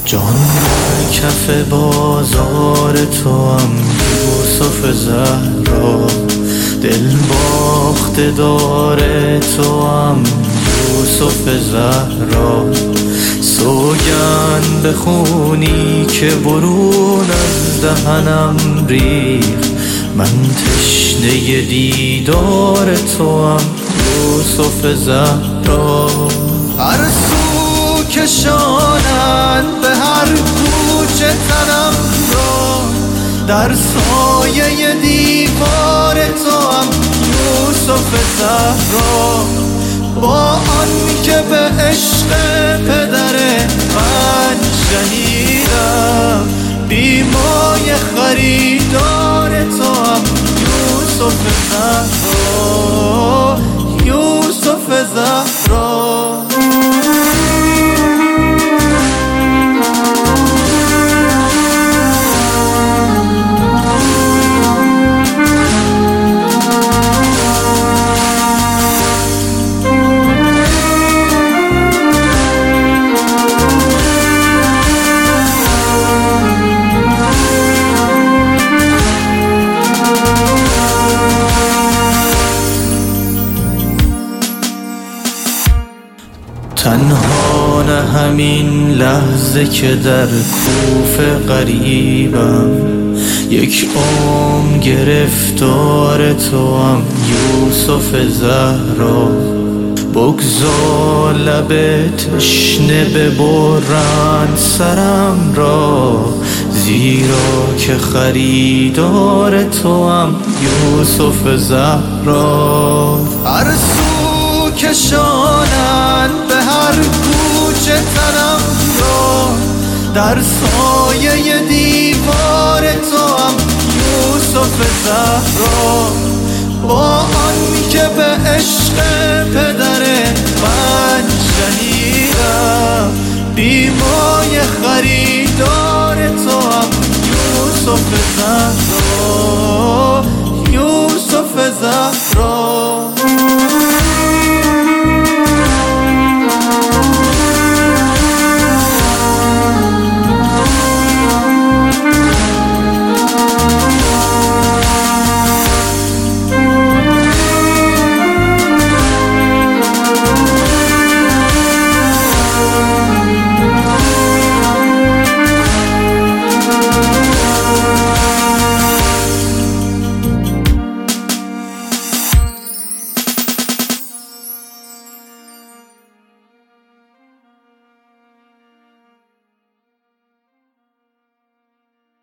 جان در کف بازار تو هم یوسف زهرا، دل باخته داره تو هم یوسف زهرا. سوگند به خونی که برون از دهنم ریخت، من تشنه دیدار تو هم یوسف زهرا. هر سو کشانند به هر کوچه تنم را، در سایه دیوار تو هم یوسف زهرا. با آن که به عشق پدر من شهیدم، بی مایه خریدار تو هم یوسف زهرا، یوسف زهرا. تنها نه همین لحظه که در کوفه غریبم، یک عمر گرفتار تو هم یوسف زهرا. بگذار لب تشنه ببرند سرم را، زیرا که خریدار تو هم یوسف زهرا. هر سو کشانند به هر کوچه تنم را، در سایه دیوار تو هم یوسف زهرا. با آن که به عشق پدر من